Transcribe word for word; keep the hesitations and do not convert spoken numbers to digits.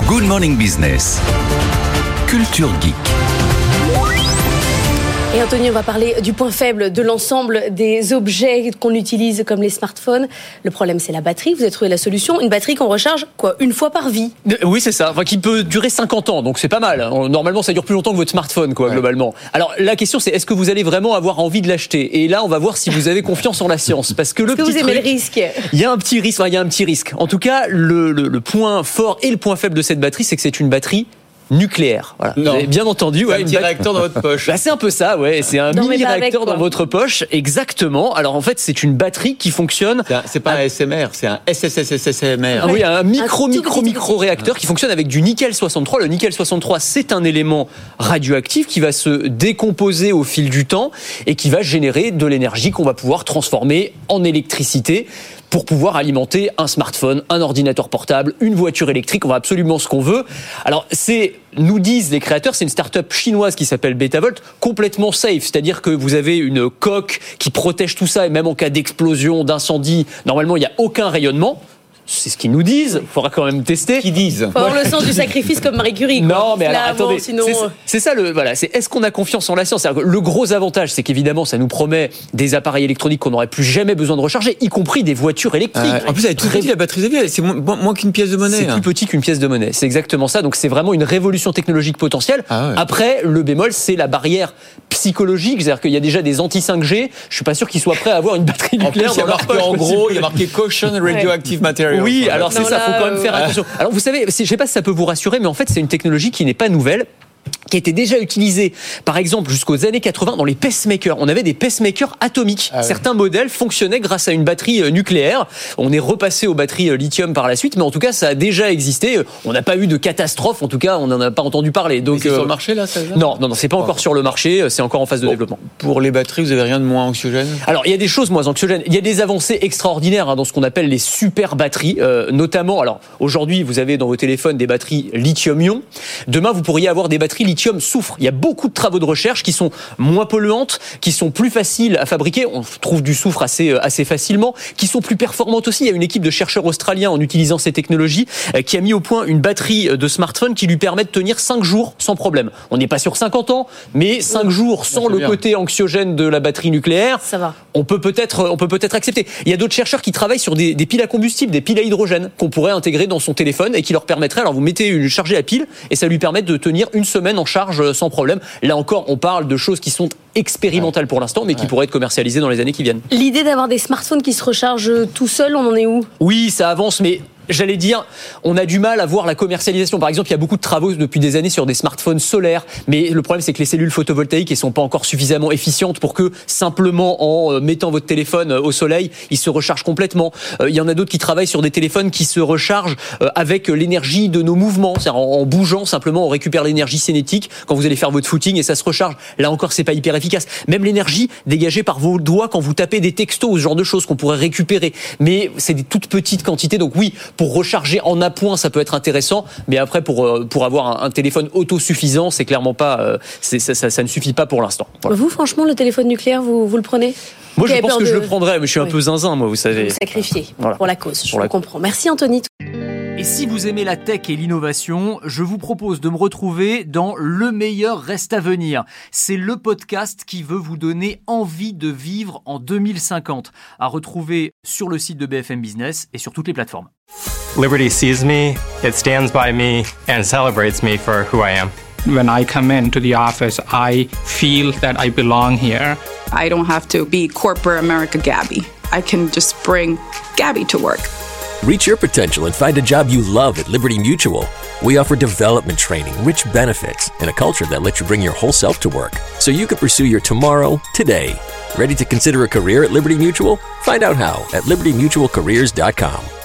Good Morning Business. Culture Geek. Et Anthony, on va parler du point faible de l'ensemble des objets qu'on utilise comme les smartphones. Le problème, c'est la batterie. Vous avez trouvé la solution. Une batterie qu'on recharge quoi, une fois par vie. Oui, c'est ça. Enfin, qui peut durer cinquante ans. Donc, c'est pas mal. Normalement, ça dure plus longtemps que votre smartphone, quoi, ouais. globalement. Alors, la question, c'est est-ce que vous allez vraiment avoir envie de l'acheter ? Et là, on va voir si vous avez confiance en la science. Parce que le est-ce petit que vous aimez truc, le risque ? Il y a un petit risque. Enfin, il y a un petit risque. En tout cas, le, le, le point fort et le point faible de cette batterie, c'est que c'est une batterie nucléaire. Voilà. Vous avez bien entendu. C'est ouais, un petit bat... réacteur dans votre poche. Bah, c'est un peu ça, ouais. C'est un non, mini réacteur avec, dans votre poche, exactement. Alors en fait, c'est une batterie qui fonctionne. C'est, un, c'est pas un S M R, c'est un S S S S M R. Ah, oui, un micro, un micro, petit, micro petit. réacteur qui fonctionne avec du nickel soixante-trois. Le nickel soixante-trois, c'est un élément radioactif qui va se décomposer au fil du temps et qui va générer de l'énergie qu'on va pouvoir transformer en électricité pour pouvoir alimenter un smartphone, un ordinateur portable, une voiture électrique. On va absolument ce qu'on veut. Alors, c'est, nous disent les créateurs, c'est une start-up chinoise qui s'appelle Betavolt, complètement safe. C'est-à-dire que vous avez une coque qui protège tout ça et même en cas d'explosion, d'incendie, normalement, il n'y a aucun rayonnement. C'est ce qu'ils nous disent. Il faudra quand même tester. Qu'ils disent. Il faut avoir le sens du sacrifice comme Marie Curie. Quoi. Non, mais alors, Là, attendez. Avant, sinon... c'est, c'est ça le, voilà. C'est est-ce qu'on a confiance en la science ? C'est-à-dire que le gros avantage, c'est qu'évidemment, ça nous promet des appareils électroniques qu'on n'aurait plus jamais besoin de recharger, y compris des voitures électriques. Euh, en plus, elle est toute petite, la batterie de vie. C'est moins, moins qu'une pièce de monnaie. C'est hein. plus petit qu'une pièce de monnaie. C'est exactement ça. Donc, c'est vraiment une révolution technologique potentielle. Ah ouais. Après, le bémol, c'est la barrière psychologique. C'est-à-dire qu'il y a déjà des anti cinq G. Je suis pas sûr qu'ils soient prêts à avoir une batterie nucléaire. En plus, il y a marqué en gros, il y a marqué caution radioactive material. Oui, alors c'est non, ça. là, Faut quand même faire euh... attention. Alors vous savez, je sais pas si ça peut vous rassurer, mais en fait, c'est une technologie qui n'est pas nouvelle, qui était déjà utilisée, par exemple, jusqu'aux années quatre-vingts dans les pacemakers. On avait des pacemakers atomiques. Ah Certains ouais. modèles fonctionnaient grâce à une batterie nucléaire. On est repassé aux batteries lithium par la suite, mais en tout cas, ça a déjà existé. On n'a pas eu de catastrophe, en tout cas, on n'en a pas entendu parler. Donc, mais c'est euh... sur le marché, là, ça Non, non, non, c'est pas oh. encore sur le marché, c'est encore en phase de bon, développement. Pour les batteries, vous avez rien de moins anxiogène ? Alors, il y a des choses moins anxiogènes. Il y a des avancées extraordinaires hein, dans ce qu'on appelle les super batteries, euh, notamment, alors, aujourd'hui, vous avez dans vos téléphones des batteries lithium-ion. Demain, vous pourriez avoir des batteries lithium-soufre. Il y a beaucoup de travaux de recherche qui sont moins polluantes, qui sont plus faciles à fabriquer. On trouve du soufre assez, assez facilement, qui sont plus performantes aussi. Il y a une équipe de chercheurs australiens en utilisant ces technologies qui a mis au point une batterie de smartphone qui lui permet de tenir cinq jours sans problème. On n'est pas sur cinquante ans, mais cinq oui. jours sans le bien. côté anxiogène de la batterie nucléaire. Ça va. On peut peut-être, on peut peut-être accepter. Il y a d'autres chercheurs qui travaillent sur des, des piles à combustible, des piles à hydrogène qu'on pourrait intégrer dans son téléphone et qui leur permettraient, alors vous mettez une chargée à pile et ça lui permet de tenir une semaine en charge sans problème. Là encore, on parle de choses qui sont expérimentales pour l'instant, mais qui ouais. pourraient être commercialisées dans les années qui viennent. L'idée d'avoir des smartphones qui se rechargent tout seuls, on en est où ? Oui, ça avance, mais... J'allais dire, on a du mal à voir la commercialisation. Par exemple, il y a beaucoup de travaux depuis des années sur des smartphones solaires, mais le problème, c'est que les cellules photovoltaïques ne sont pas encore suffisamment efficientes pour que, simplement en mettant votre téléphone au soleil, il se recharge complètement. Il y en a d'autres qui travaillent sur des téléphones qui se rechargent avec l'énergie de nos mouvements. C'est-à-dire en bougeant, simplement, on récupère l'énergie cinétique quand vous allez faire votre footing et ça se recharge. Là encore, c'est pas hyper efficace. Même l'énergie dégagée par vos doigts quand vous tapez des textos, ce genre de choses qu'on pourrait récupérer. Mais c'est des toutes petites quantités, donc oui, pour recharger en appoint, ça peut être intéressant, mais après pour pour avoir un, un téléphone autosuffisant, c'est clairement pas, c'est, ça, ça, ça ne suffit pas pour l'instant. Voilà. Vous, franchement, le téléphone nucléaire, vous vous le prenez ? Moi, je pense que de... je le prendrais, mais je suis un oui. peu zinzin, moi, vous savez. Vous sacrifiez voilà. pour la cause, je pour la... comprends. Merci Anthony. Et si vous aimez la tech et l'innovation, je vous propose de me retrouver dans Le meilleur reste à venir. C'est le podcast qui veut vous donner envie de vivre en deux mille cinquante. À retrouver sur le site de B F M Business et sur toutes les plateformes. Liberty sees me, it stands by me, and celebrates me for who I am. When I come into the office, I feel that I belong here. I don't have to be corporate America Gabby. I can just bring Gabby to work. Reach your potential and find a job you love at Liberty Mutual. We offer development training, rich benefits, and a culture that lets you bring your whole self to work, so you can pursue your tomorrow today. Ready to consider a career at Liberty Mutual? Find out how at liberty mutual careers dot com.